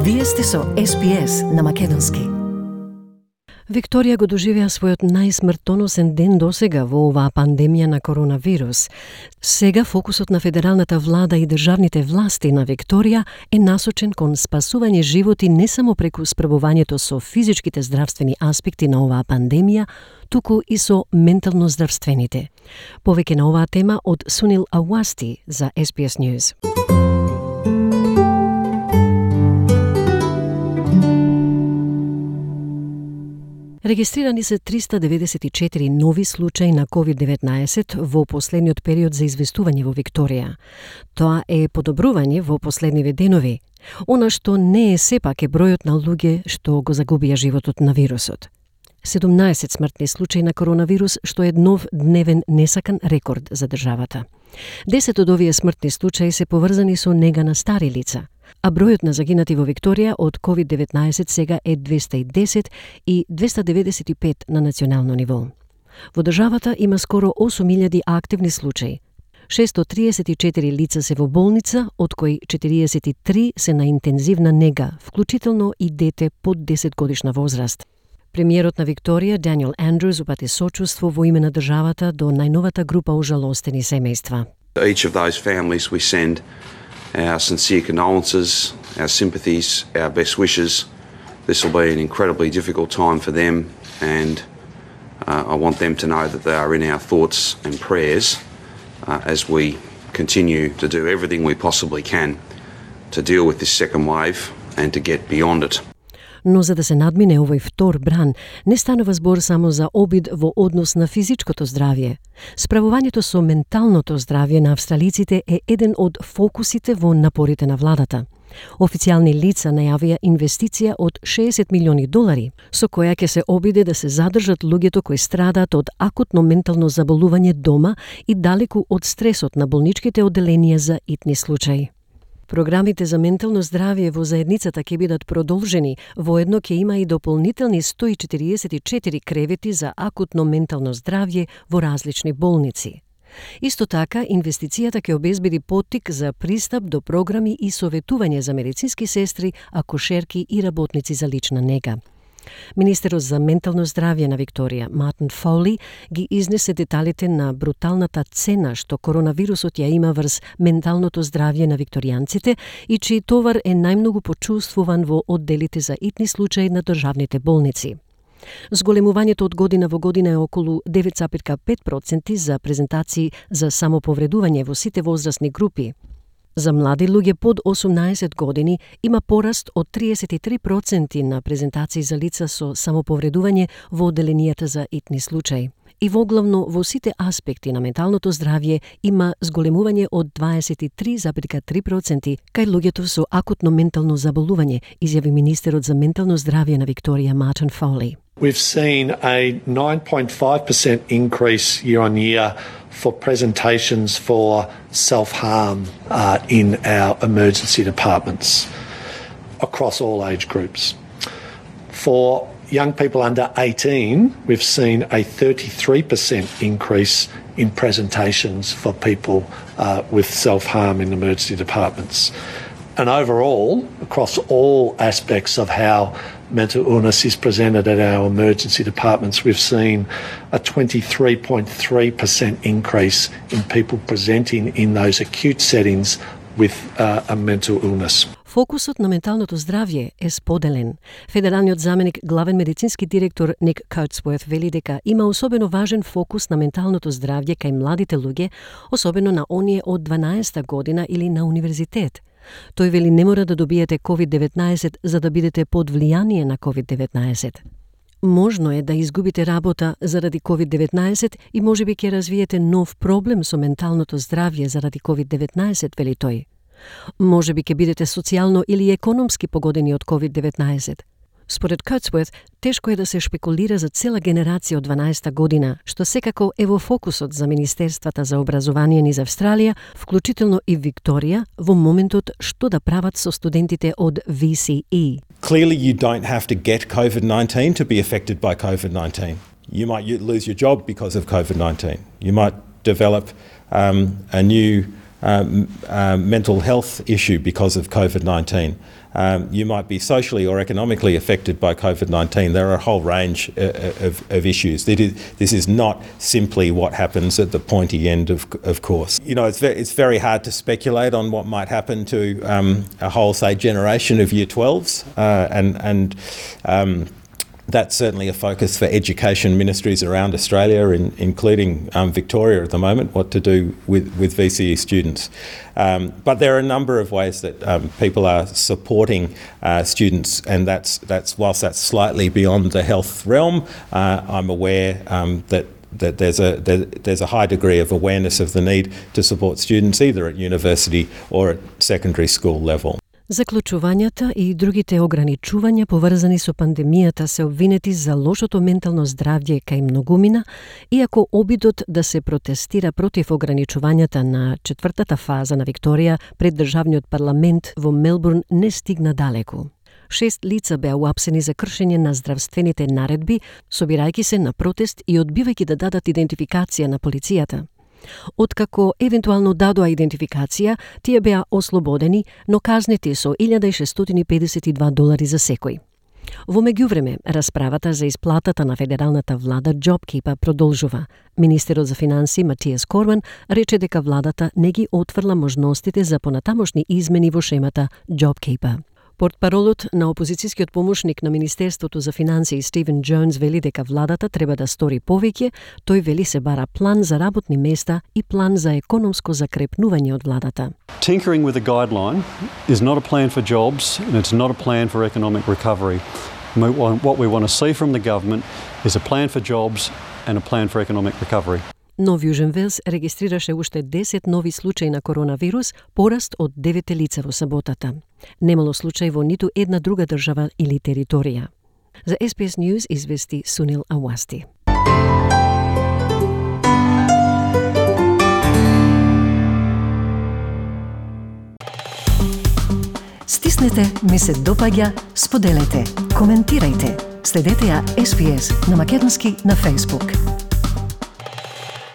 Вие сте со SPS на Македонски. Викторија го доживеа својот најсмртоносен ден досега во оваа пандемија на коронавирус. Сега фокусот на федералната влада и државните власти на Викторија е насочен кон спасување животи не само преку справувањето со физичките здравствени аспекти на оваа пандемија, туку и со ментално здравствените. Повеќе на оваа тема од Сунил Ауасти за SPS News. Регистрирани се 394 нови случаи на COVID-19 во последниот период за известување во Викторија. Тоа е подобрување во последниве денови. Она што не е сепак е бројот на луѓе што го загубија животот на вирусот. 17 смртни случаи на коронавирус, што е нов дневен несакан рекорд за државата. 10 од овие смртни случаи се поврзани со нега на стари лица, а бројот на загинати во Викторија од COVID-19 сега е 210 и 295 на национално ниво. Во државата има скоро 8000 активни случаи. 634 лица се во болница, од кои 43 се на интензивна нега, вклучително и дете под 10 годишна возраст. Премиерот на Викторија, Даниел Андрюс, упати сочувство во име на државата до најновата група ожалостени семејства. Each of those families we send our sincere condolences, our sympathies, our best wishes. This will be an incredibly difficult time for them, and I want them to know that they are in our thoughts and prayers as we continue to do everything we possibly can to deal with this second wave and to get beyond it. Но за да се надмине овој втор бран, не станува збор само за обид во однос на физичкото здравје. Справувањето со менталното здравје на австралиците е еден од фокусите во напорите на владата. Официјални лица најавија инвестиција од $60 милиони, со која ќе се обиде да се задржат луѓето кои страдаат од акутно ментално заболување дома и далеку од стресот на болничките одделенија за итни случаи. Програмите за ментално здравје во заедницата ќе бидат продолжени, воедно ќе има и дополнителни 144 кревети за акутно ментално здравје во различни болници. Исто така, инвестицијата ќе обезбеди поттик за пристап до програми и советување за медицински сестри, акушерки и работници за лична нега. Министерот за ментално здравје на Викторија, Мартин Фоли, ги изнесе деталите на бруталната цена што коронавирусот ја има врз менталното здравје на викторијанците и чиј товар е најмногу почувствуван во одделите за итни случаи на државните болници. Зголемувањето од година во година е околу 9,5% за презентации за самоповредување во сите возрастни групи. За млади луѓе под 18 години има пораст од 33% на презентации за лица со самоповредување во одделенијата за итни случаи. И воглавно во сите аспекти на менталното здравје има зголемување од 23,3% кај луѓето со акутно ментално заболување, изјави министерот за ментално здравје на Викторија, Мартин Фоли. We've seen a 9.5% increase year on year for presentations for self-harm in our emergency departments across all age groups. For young people under 18, we've seen a 33% increase in presentations for people with self-harm in emergency departments. And overall, across all aspects of how mental illness is presented at our emergency departments, we've seen a 23.3% increase in people presenting in those acute settings with a mental illness. Фокусот на менталното здравје е споделен. Федералниот заменик главен медицински директор Ник Каутсворт вели дека има особено важен фокус на менталното здравје кај младите луѓе, особено на оние од 12-та година или на универзитет. Тој вели не мора да добиете COVID-19 за да бидете под влијание на COVID-19. Можно е да изгубите работа заради COVID-19 и можеби ќе развиете нов проблем со менталното здравје заради COVID-19, вели тој. Можеби ќе бидете социјално или економски погодени од COVID-19. Според Каутсворт, тешко е да се шпекулира за цела генерација од 12-та година, што секако е во фокусот за Министерствата за образование низ Австралија, вклучително и Викторија, во моментот што да прават со студентите од VCE. Clearly you don't have to get COVID-19 to be affected by COVID-19. You might lose your job because of COVID-19. You might develop a new mental health issue because of COVID-19. You might be socially or economically affected by COVID-19. There are a whole range of issues. This is not simply what happens at the pointy end of course. You know, it's very hard to speculate on what might happen to a whole, say, generation of Year 12s, and that's certainly a focus for education ministries around Australia, including Victoria at the moment, what to do with VCE students. But there are a number of ways that people are supporting students, and that's whilst that's slightly beyond the health realm, I'm aware that there's a high degree of awareness of the need to support students either at university or at secondary school level. Заклучувањата и другите ограничувања поврзани со пандемијата се обвинети за лошото ментално здравје кај многумина, иако обидот да се протестира против ограничувањата на четвртата фаза на Викторија пред државниот парламент во Мелбурн не стигна далеку. 6 лица беа уапсени за кршење на здравствените наредби, собирајќи се на протест и одбивајќи да дадат идентификација на полицијата. Откако евентуално дадоа идентификација, тие беа ослободени, но казнети со $1,652 за секој. Во меѓувреме, расправата за исплатата на федералната влада JobKeeper продолжува. Министерот за финансии Матиас Корман рече дека владата не ги отврла можностите за понатамошни измени во шемата JobKeeper. Портпаролот на опозицијскиот помошник на Министерството за финансии Стивен Джонс вели дека владата треба да стори повеќе. Тој вели се бара план за работни места и план за економско закрепнување од владата. Tinkering with a guideline is not a plan for jobs and it's not a plan for economic recovery. What we want to see from the government is a plan for jobs and a plan for economic recovery. Нов Јужен Велс регистрираше уште 10 нови случаи на коронавирус, пораст од 9 лица во саботата. Немало случаи во ниту една друга држава или територија. За SBS News извести Сунил Ауасти. Стиснете, ми се допаѓа, споделете, коментирајте. Следете ја SBS на македонски на Facebook.